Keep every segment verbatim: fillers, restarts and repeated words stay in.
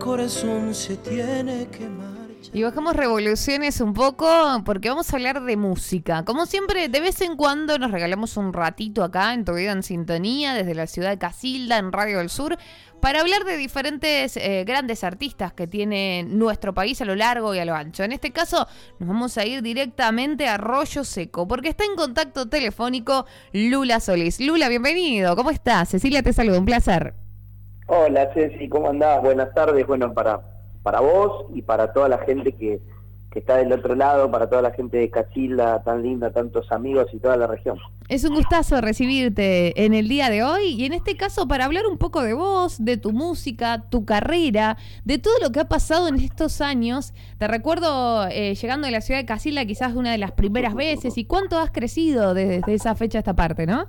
corazón se tiene que marchar. Y bajamos revoluciones un poco porque vamos a hablar de música. Como siempre, de vez en cuando nos regalamos un ratito acá en Tu Vida en Sintonía, desde la ciudad de Casilda, en Radio del Sur, para hablar de diferentes eh, grandes artistas que tiene nuestro país a lo largo y a lo ancho. En este caso, nos vamos a ir directamente a Arroyo Seco, porque está en contacto telefónico Lula Solís. Lula, bienvenido. ¿Cómo estás? Cecilia te saluda, un placer. Hola Ceci, ¿cómo andás? Buenas tardes. Bueno, para, para vos y para toda la gente que, que está del otro lado, para toda la gente de Casilda, tan linda, tantos amigos y toda la región. Es un gustazo recibirte en el día de hoy y en este caso para hablar un poco de vos, de tu música, tu carrera, de todo lo que ha pasado en estos años. Te recuerdo eh, llegando de la ciudad de Casilda quizás una de las primeras veces y cuánto has crecido desde, desde esa fecha a esta parte, ¿no?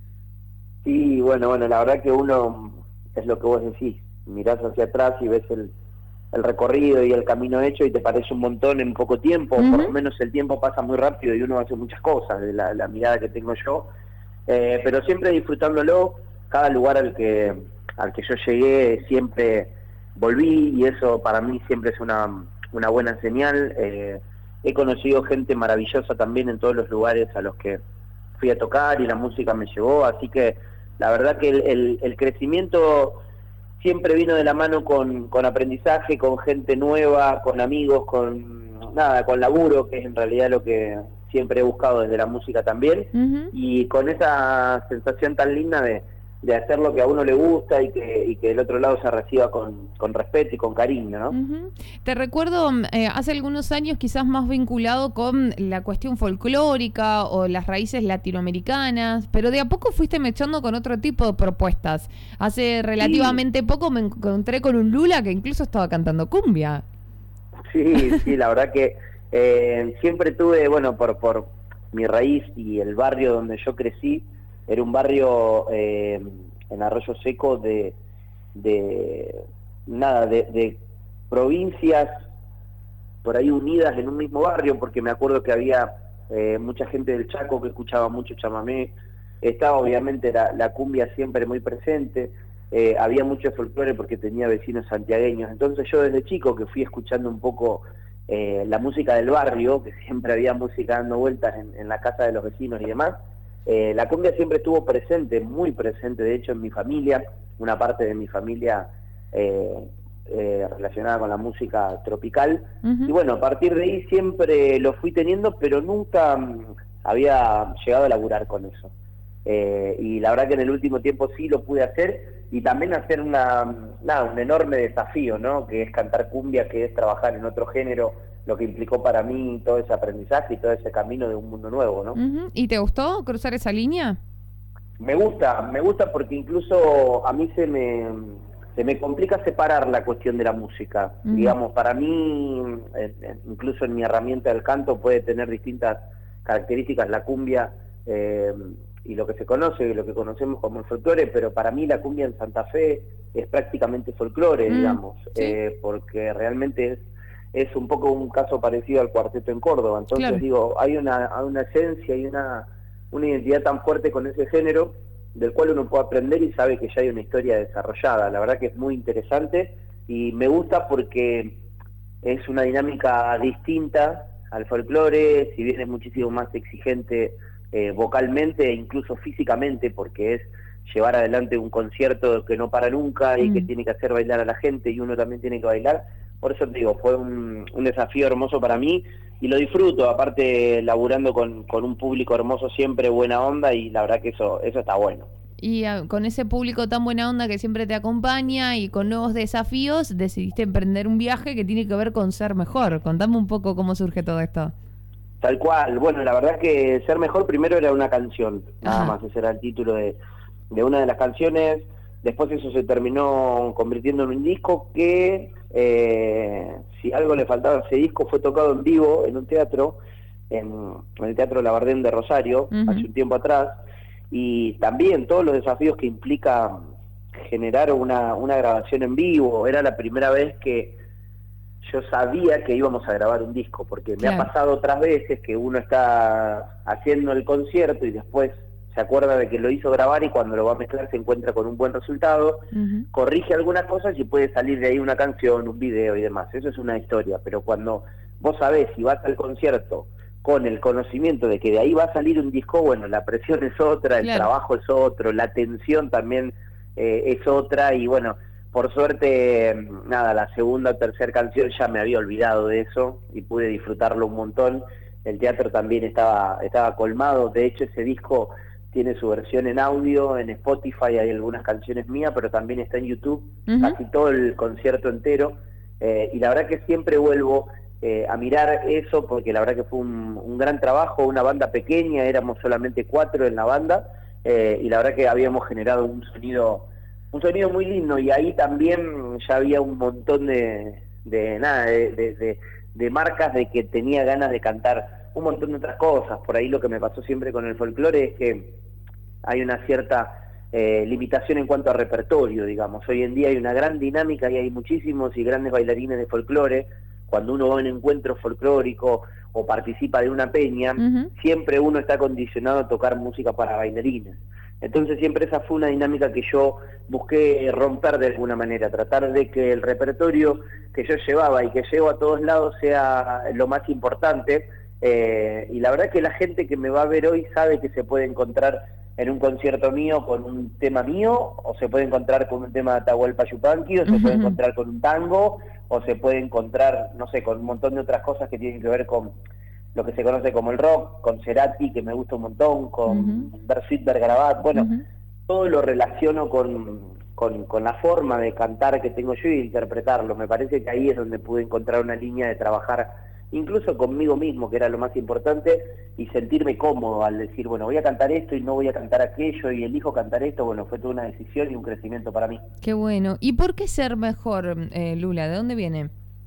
Sí, bueno, bueno, la verdad que uno, es lo que vos decís, mirás hacia atrás y ves el, el recorrido y el camino hecho y te parece un montón en poco tiempo, uh-huh. Por lo menos el tiempo pasa muy rápido y uno hace muchas cosas, de la, la mirada que tengo yo, eh, pero siempre disfrutándolo. Cada lugar al que al que yo llegué siempre volví y eso para mí siempre es una, una buena señal. Eh, he conocido gente maravillosa también en todos los lugares a los que fui a tocar y la música me llevó, así que la verdad que el, el, el crecimiento siempre vino de la mano con, con aprendizaje, con gente nueva, con amigos, con nada, con laburo, que es en realidad lo que siempre he buscado desde la música también, uh-huh. Y con esa sensación tan linda de, de hacer lo que a uno le gusta y que, y que del otro lado se reciba con, con respeto y con cariño, ¿no? Uh-huh. Te recuerdo eh, hace algunos años quizás más vinculado con la cuestión folclórica o las raíces latinoamericanas, pero de a poco fuiste mechando con otro tipo de propuestas. Hace relativamente sí. poco me encontré con un Lula que incluso estaba cantando cumbia. Sí, sí, la verdad que eh, siempre tuve, bueno, por, por mi raíz y el barrio donde yo crecí, era un barrio eh, en Arroyo Seco de, de nada, de, de provincias por ahí unidas en un mismo barrio, porque me acuerdo que había eh, mucha gente del Chaco que escuchaba mucho chamamé, estaba obviamente la, la cumbia siempre muy presente, eh, había mucho folclore porque tenía vecinos santiagueños, entonces yo desde chico que fui escuchando un poco eh, la música del barrio, que siempre había música dando vueltas en, en la casa de los vecinos y demás, Eh, la cumbia siempre estuvo presente, muy presente, de hecho en mi familia, una parte de mi familia eh, eh, relacionada con la música tropical, uh-huh. Y bueno, a partir de ahí siempre lo fui teniendo, pero nunca um, había llegado a laburar con eso, eh, y la verdad que en el último tiempo sí lo pude hacer, y también hacer una, nada, un enorme desafío, ¿no? Que es cantar cumbia, que es trabajar en otro género, lo que implicó para mí todo ese aprendizaje y todo ese camino de un mundo nuevo, ¿no? Uh-huh. ¿Y te gustó cruzar esa línea? Me gusta, me gusta porque incluso a mí se me se me complica separar la cuestión de la música. Uh-huh. Digamos, para mí, eh, incluso en mi herramienta del canto puede tener distintas características la cumbia eh, y lo que se conoce, y lo que conocemos como el folclore, pero para mí la cumbia en Santa Fe es prácticamente folclore, uh-huh. digamos, ¿sí? eh, porque realmente es es un poco un caso parecido al cuarteto en Córdoba, entonces claro. digo, hay una, hay una esencia y una, una identidad tan fuerte con ese género, del cual uno puede aprender y sabe que ya hay una historia desarrollada. La verdad que es muy interesante y me gusta porque es una dinámica distinta al folclore, si bien es muchísimo más exigente eh, vocalmente e incluso físicamente, porque es llevar adelante un concierto que no para nunca y mm. que tiene que hacer bailar a la gente y uno también tiene que bailar. Por eso te digo, fue un, un desafío hermoso para mí y lo disfruto, aparte laburando con, con un público hermoso siempre, buena onda, y la verdad que eso eso está bueno. Y uh, con ese público tan buena onda que siempre te acompaña y con nuevos desafíos, decidiste emprender un viaje que tiene que ver con ser mejor. Contame un poco cómo surge todo esto. Tal cual, bueno, la verdad que Ser Mejor primero era una canción, nada Ajá. más, ese era el título de, de una de las canciones. Después eso se terminó convirtiendo en un disco que, eh, si algo le faltaba a ese disco, fue tocado en vivo en un teatro, en, en el Teatro Labardén de Rosario, uh-huh. hace un tiempo atrás, y también todos los desafíos que implica generar una, una grabación en vivo. Era la primera vez que yo sabía que íbamos a grabar un disco, porque me claro. ha pasado otras veces que uno está haciendo el concierto y después se acuerda de que lo hizo grabar y cuando lo va a mezclar se encuentra con un buen resultado, uh-huh. corrige algunas cosas y puede salir de ahí una canción, un video y demás. Eso es una historia, pero cuando vos sabés si vas al concierto con el conocimiento de que de ahí va a salir un disco, bueno, la presión es otra, el claro. trabajo es otro, la tensión también eh, es otra, y bueno, por suerte, nada, la segunda o tercera canción ya me había olvidado de eso y pude disfrutarlo un montón. El teatro también estaba, estaba colmado, de hecho ese disco tiene su versión en audio, en Spotify hay algunas canciones mías, pero también está en YouTube, uh-huh. casi todo el concierto entero, eh, y la verdad que siempre vuelvo eh, a mirar eso, porque la verdad que fue un, un gran trabajo, una banda pequeña, éramos solamente cuatro en la banda, eh, y la verdad que habíamos generado un sonido, un sonido muy lindo, y ahí también ya había un montón de, de nada, de, de, de, de marcas de que tenía ganas de cantar un montón de otras cosas. Por ahí lo que me pasó siempre con el folclore es que hay una cierta eh, limitación en cuanto a repertorio, digamos. Hoy en día hay una gran dinámica y hay muchísimos y grandes bailarines de folclore. Cuando uno va a un encuentro folclórico o participa de una peña, uh-huh. siempre uno está condicionado a tocar música para bailarines. Entonces siempre esa fue una dinámica que yo busqué romper de alguna manera, tratar de que el repertorio que yo llevaba y que llevo a todos lados sea lo más importante. Eh, y la verdad que la gente que me va a ver hoy sabe que se puede encontrar en un concierto mío con un tema mío, o se puede encontrar con un tema de Atahualpa Yupanqui, o se uh-huh. puede encontrar con un tango, o se puede encontrar, no sé, con un montón de otras cosas que tienen que ver con lo que se conoce como el rock, con Cerati, que me gusta un montón, con uh-huh. Bersuit Vergarabat, bueno, uh-huh. todo lo relaciono con, con, con la forma de cantar que tengo yo y de interpretarlo. Me parece que ahí es donde pude encontrar una línea de trabajar incluso conmigo mismo, que era lo más importante, y sentirme cómodo al decir, bueno, voy a cantar esto y no voy a cantar aquello, y elijo cantar esto. Bueno, fue toda una decisión y un crecimiento para mí. Qué bueno. ¿Y por qué ser mejor, eh, Lula? ¿De dónde viene?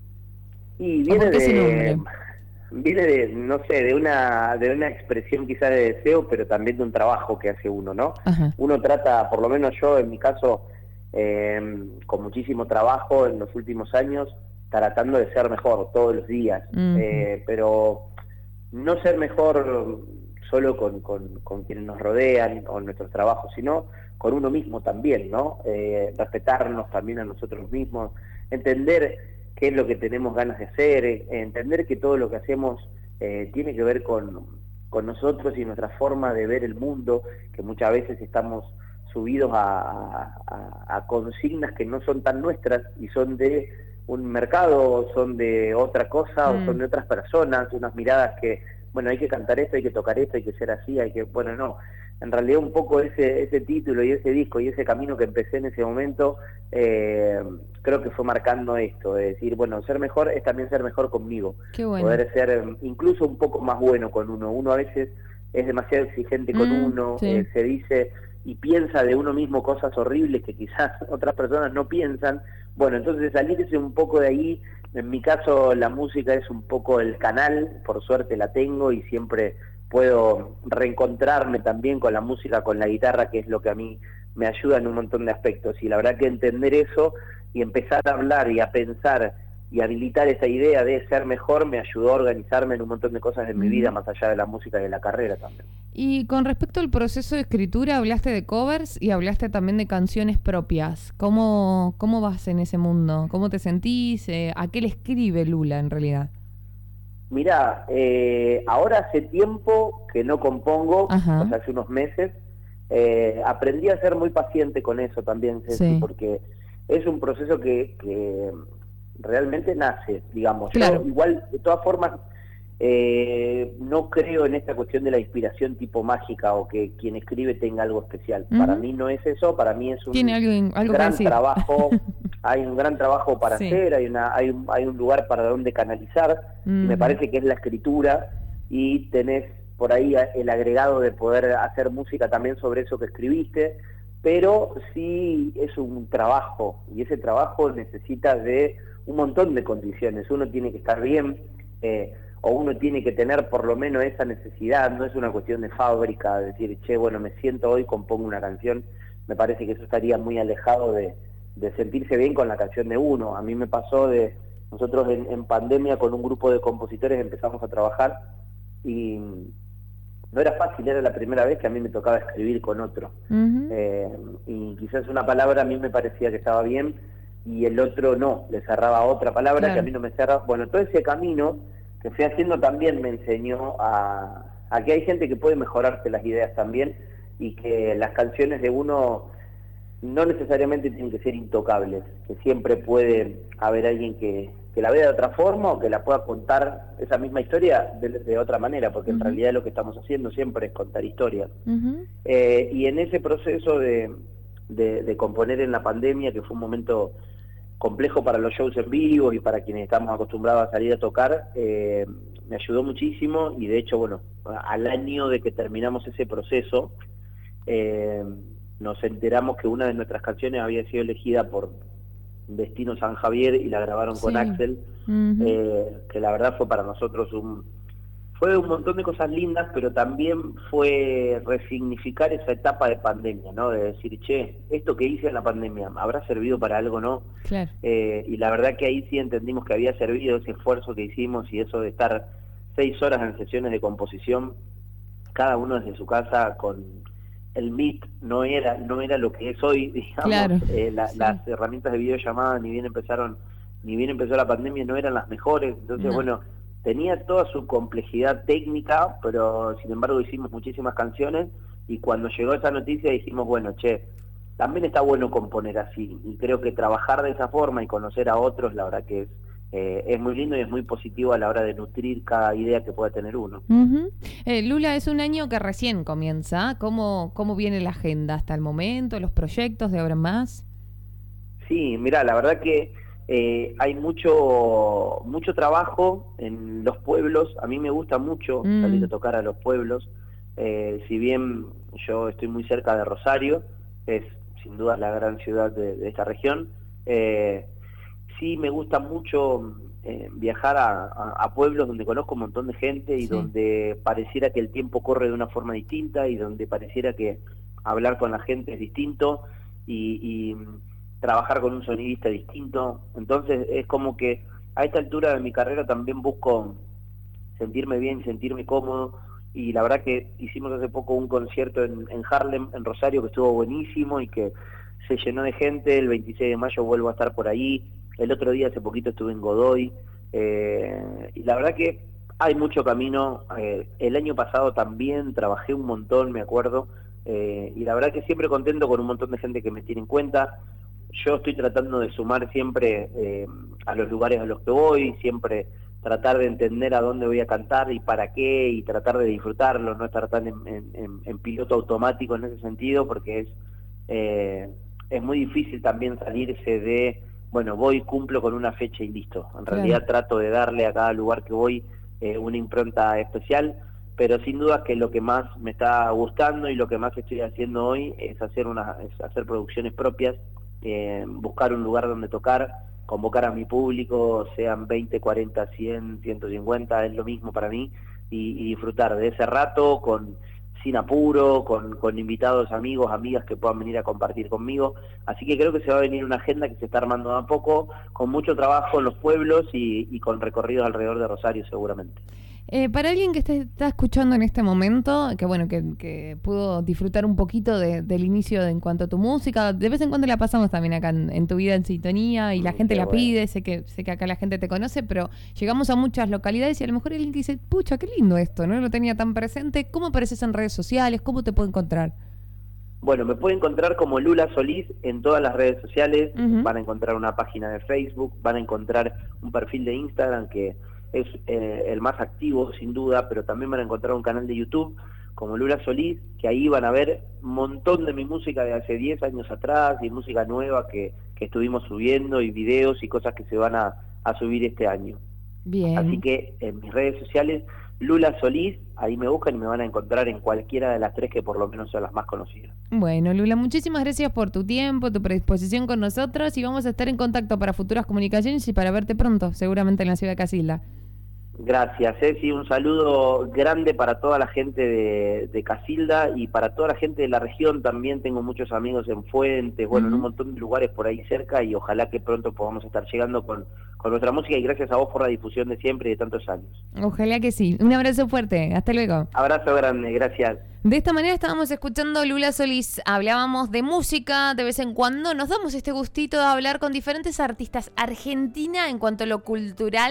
Y viene de, viene de, no sé, de una, de una expresión quizás de deseo, pero también de un trabajo que hace uno, ¿no? Ajá. Uno trata, por lo menos yo en mi caso, eh, con muchísimo trabajo en los últimos años, tratando de ser mejor todos los días, uh-huh. eh, pero no ser mejor solo con, con, con quienes nos rodean o en nuestros trabajos, sino con uno mismo también, ¿no? Eh, respetarnos también a nosotros mismos, entender qué es lo que tenemos ganas de hacer, eh, entender que todo lo que hacemos eh, tiene que ver con, con nosotros y nuestra forma de ver el mundo, que muchas veces estamos subidos a, a, a consignas que no son tan nuestras y son de un mercado, son de otra cosa, mm. o son de otras personas, unas miradas que, bueno, hay que cantar esto, hay que tocar esto, hay que ser así, hay que, bueno, no. En realidad un poco ese ese título y ese disco y ese camino que empecé en ese momento, eh, creo que fue marcando esto, de decir, bueno, ser mejor es también ser mejor conmigo. Qué bueno. Poder ser incluso un poco más bueno con uno. Uno a veces es demasiado exigente con mm, uno, sí. eh, se dice y piensa de uno mismo cosas horribles que quizás otras personas no piensan. Bueno, entonces salirse un poco de ahí, en mi caso la música es un poco el canal, por suerte la tengo y siempre puedo reencontrarme también con la música, con la guitarra, que es lo que a mí me ayuda en un montón de aspectos. Y la verdad que entender eso y empezar a hablar y a pensar y habilitar esa idea de ser mejor me ayudó a organizarme en un montón de cosas en mi vida, más allá de la música y de la carrera también. Y con respecto al proceso de escritura, hablaste de covers y hablaste también de canciones propias. ¿Cómo, cómo vas en ese mundo? ¿Cómo te sentís? Eh, ¿A qué le escribe Lula en realidad? Mirá, eh, ahora hace tiempo que no compongo, Ajá. o sea, hace unos meses. Eh, aprendí a ser muy paciente con eso también, Ceci, sí. porque es un proceso que... que realmente nace, digamos. Claro. Yo igual, de todas formas, eh, no creo en esta cuestión de la inspiración tipo mágica o que quien escribe tenga algo especial. Uh-huh. Para mí no es eso, para mí es un Tiene algo, algo gran trabajo, hay un gran trabajo para sí. hacer, hay una hay un, hay un lugar para donde canalizar, uh-huh. y me parece que es la escritura, y tenés por ahí el agregado de poder hacer música también sobre eso que escribiste, pero sí es un trabajo, y ese trabajo necesita de un montón de condiciones. Uno tiene que estar bien, eh, o uno tiene que tener por lo menos esa necesidad. No es una cuestión de fábrica, de decir, che, bueno, me siento hoy, compongo una canción. Me parece que eso estaría muy alejado de, de sentirse bien con la canción de uno. A mí me pasó de, nosotros en, en pandemia con un grupo de compositores empezamos a trabajar, y no era fácil, era la primera vez que a mí me tocaba escribir con otro. Uh-huh. Eh, y quizás una palabra a mí me parecía que estaba bien y el otro no, le cerraba otra palabra, claro, que a mí no me cerraba. Bueno, todo ese camino que fui haciendo también me enseñó a, a que hay gente que puede mejorarse las ideas también y que las canciones de uno no necesariamente tienen que ser intocables, que siempre puede haber alguien que, que la vea de otra forma o que la pueda contar esa misma historia de, de otra manera, porque uh-huh. en realidad lo que estamos haciendo siempre es contar historias. Uh-huh. Eh, y en ese proceso de, de, de componer en la pandemia, que fue un momento complejo para los shows en vivo y para quienes estamos acostumbrados a salir a tocar, eh, me ayudó muchísimo y de hecho, bueno, al año de que terminamos ese proceso, eh, nos enteramos que una de nuestras canciones había sido elegida por Destino San Javier y la grabaron sí. con Axel, uh-huh. eh, que la verdad fue para nosotros un fue un montón de cosas lindas, pero también fue resignificar esa etapa de pandemia, ¿no? De decir, che, esto que hice en la pandemia, ¿habrá servido para algo, no? Claro. Eh, y la verdad que ahí sí entendimos que había servido ese esfuerzo que hicimos y eso de estar seis horas en sesiones de composición, cada uno desde su casa con el Meet no era no era lo que es hoy, digamos. Claro. eh, la, sí. Las herramientas de videollamada ni bien empezaron, ni bien empezó la pandemia, no eran las mejores, entonces no. bueno, tenía toda su complejidad técnica, pero sin embargo hicimos muchísimas canciones y cuando llegó esa noticia dijimos, bueno, che, también está bueno componer así y creo que trabajar de esa forma y conocer a otros, la verdad que es Eh, es muy lindo y es muy positivo a la hora de nutrir cada idea que pueda tener uno. Uh-huh. eh, Lula, es un año que recién comienza. ¿Cómo, cómo viene la agenda hasta el momento? ¿Los proyectos de ahora más? Sí, mirá, la verdad que eh, hay mucho mucho trabajo en los pueblos. A mí me gusta mucho mm. salir a tocar a los pueblos. Eh, si bien yo estoy muy cerca de Rosario, es sin duda la gran ciudad de, de esta región, eh, sí me gusta mucho eh, viajar a, a, a pueblos donde conozco un montón de gente y sí. donde pareciera que el tiempo corre de una forma distinta y donde pareciera que hablar con la gente es distinto y, y trabajar con un sonidista distinto. Entonces es como que a esta altura de mi carrera también busco sentirme bien, sentirme cómodo y la verdad que hicimos hace poco un concierto en, en Harlem, en Rosario, que estuvo buenísimo y que se llenó de gente. El veintiséis de mayo vuelvo a estar por ahí. El otro día, hace poquito, estuve en Godoy, eh, y la verdad que hay mucho camino. Eh, el año pasado también trabajé un montón, me acuerdo, eh, y la verdad que siempre contento con un montón de gente que me tiene en cuenta. Yo estoy tratando de sumar siempre eh, a los lugares a los que voy, siempre tratar de entender a dónde voy a cantar y para qué, y tratar de disfrutarlo, no estar tan en, en, en piloto automático en ese sentido, porque es, eh, es muy difícil también salirse de... bueno, voy, cumplo con una fecha y listo. En realidad claro. trato de darle a cada lugar que voy eh, una impronta especial, pero sin duda que lo que más me está gustando y lo que más estoy haciendo hoy es hacer una, es hacer producciones propias, eh, buscar un lugar donde tocar, convocar a mi público, sean veinte, cuarenta, cien, ciento cincuenta, es lo mismo para mí, y, y disfrutar de ese rato con... sin apuro, con, con invitados, amigos, amigas que puedan venir a compartir conmigo. Así que creo que se va a venir una agenda que se está armando de a poco, con mucho trabajo en los pueblos y, y con recorridos alrededor de Rosario seguramente. Eh, para alguien que esté, está escuchando en este momento, que bueno, que, que pudo disfrutar un poquito de, del inicio de, en cuanto a tu música, de vez en cuando la pasamos también acá en, en Tu Vida en Sintonía y la gente Qué la bueno. pide, sé que sé que acá la gente te conoce, pero llegamos a muchas localidades y a lo mejor hay alguien que dice, pucha, qué lindo esto, no lo tenía tan presente. ¿Cómo apareces en redes sociales? ¿Cómo te puedo encontrar? Bueno, me puede encontrar como Lula Solís en todas las redes sociales, uh-huh. van a encontrar una página de Facebook, van a encontrar un perfil de Instagram que es eh, el más activo sin duda, pero también van a encontrar un canal de YouTube como Lula Solís, que ahí van a ver un montón de mi música de hace diez años atrás y música nueva que, que estuvimos subiendo y videos y cosas que se van a, a subir este año. Bien. Así que en mis redes sociales, Lula Solís, ahí me buscan y me van a encontrar en cualquiera de las tres que por lo menos son las más conocidas. Bueno, Lula, muchísimas gracias por tu tiempo, tu predisposición con nosotros y vamos a estar en contacto para futuras comunicaciones y para verte pronto, seguramente en la ciudad de Casilda. Gracias, Ceci, un saludo grande para toda la gente de, de Casilda y para toda la gente de la región. También tengo muchos amigos en Fuentes, bueno, uh-huh. en un montón de lugares por ahí cerca, y ojalá que pronto podamos estar llegando con, con nuestra música, y gracias a vos por la difusión de siempre y de tantos años. Ojalá que sí. Un abrazo fuerte, hasta luego. Abrazo grande, gracias. De esta manera estábamos escuchando Lula Solís, hablábamos de música, de vez en cuando nos damos este gustito de hablar con diferentes artistas. Argentina, en cuanto a lo cultural,